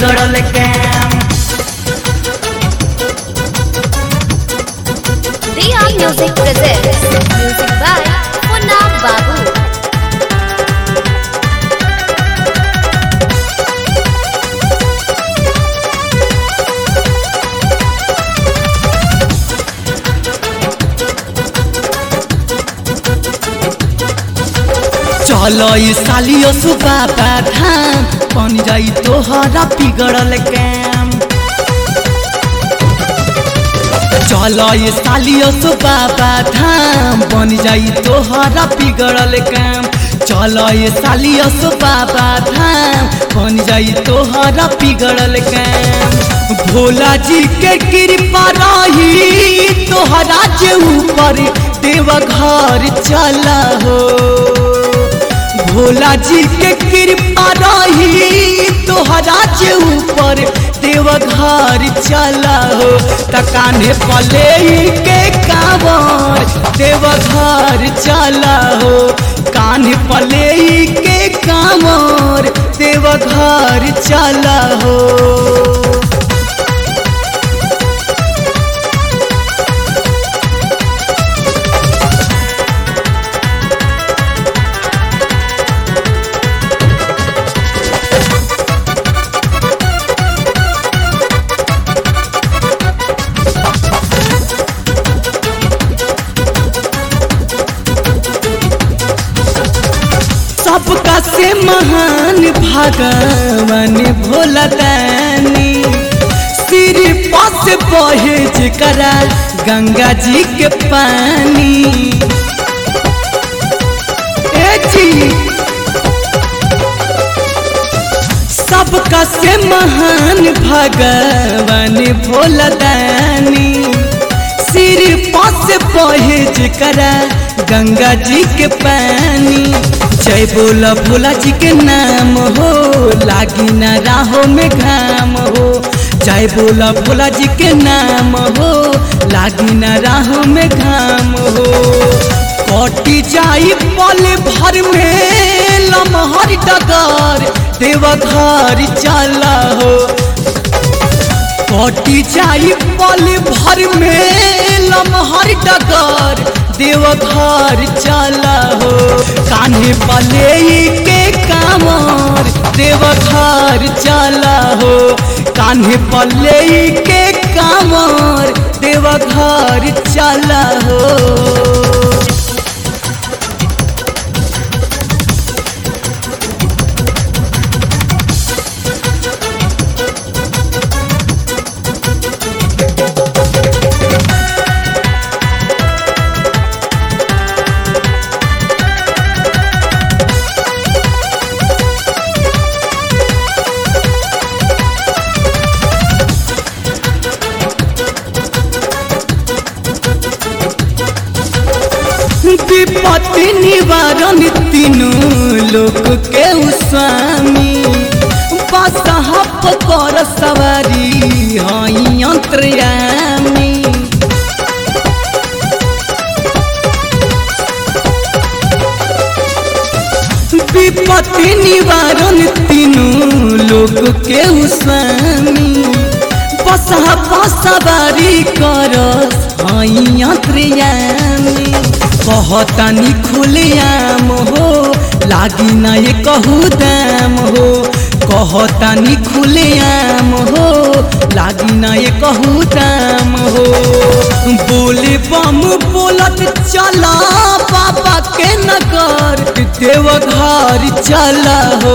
बिगड़ल काम। Riya Music presents music by Munna Babu. चलो ये सालियो सुबाबा धाम बन जाई तोहरा बिगड़ल काम। चलो ये सालियो सुबाबा धाम बन जाई तोहरा बिगड़ल काम। चलो ये सालियो सुबाबा धाम बन जाई तोहरा बिगड़ल काम। भोला जी के कृपा रही तोहरा जे ऊपर देवघर चला हो। भोला जी के कृपा रही तोहरा जे ऊपर देवघर चला हो। तकाने पले के कांवर देवघर चला हो। कान्हे पले के कांवर देवघर चला हो। सबका से महान भगवान भोला दानी। सिर पास बहे जकरा गंगा जी के पानी। ए जी सबका से महान भगवान भोला दानी। सिर पास बहे जकरा गंगा जी के पानी। जय बोला भोला जी के नाम हो लागी ना राहों में घाम हो। जय बोला भोला जी के नाम हो लागी ना राहों में घाम हो। कटी जाई पल भर में लमहर डगर देवघर चला हो। कटी जाई पल भर में लमहर डगर देवघर चला हो। कान्हे पले के कांवर देवघर चला हो। कान्हे पले के कांवर देवघर चला हो। विपत्ति निवारण तीनों लोक के स्वामी। बसहा पर सवारी हई अंतर्यामी। विपत्ति निवारण तीनों लोक के स्वामी। बसहा पर सवारी कर हई अंतर्यामी। कहतानी खुलेआम हो लागी ना ये कहू दाम हो। कहतानी खुलेआम हो लागी ना ये कहू दाम हो। बोले बम बोलत चला बाबा के नगर देवघर चला हो।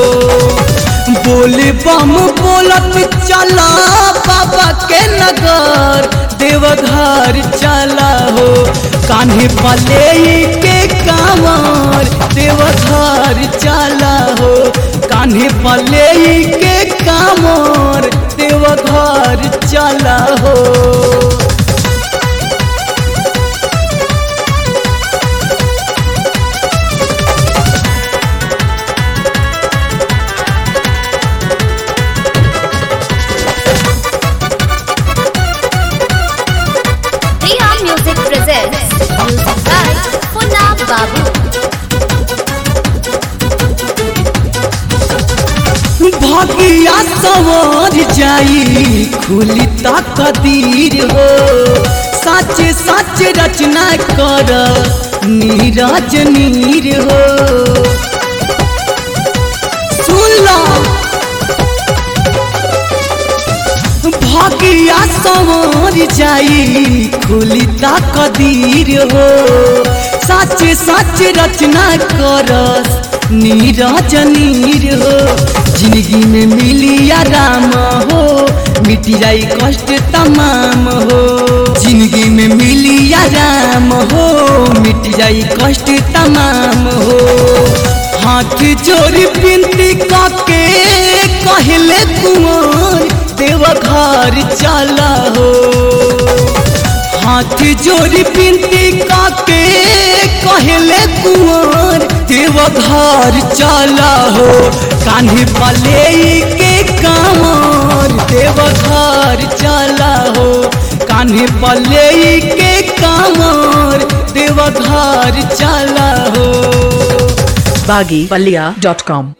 बोले बम बोलत चला बाबा के नगर देवघर चला हो। कान्हे पले के कांवर देवघर चला हो। कान्हे पले के कांवर देवघर चला हो। Riya Music presents music by Munna Babu. भगिया सवार जाई खुली तकदीर हो सच सच रचना कर नीरज नीर हो सुन लो भागिया सवार जाई खुली तकदीर हो सच सच रचना कर नीरज नीर हो जिंदगी में मिली आराम हो मिट जाई कष्ट तमाम हो जिंदगी में मिली आराम हो मिट जाई कष्ट तमाम हो हाथ जोड़ी बिनती काके कहले कुंवर देवघर चला हो हाथ जोड़ी बिनती काके कहले कुंवर देवघर चला हो कान्हे पले के कांवर देवघर चला हो कान्हे पले के कांवर देवघर चला हो baggypalia.com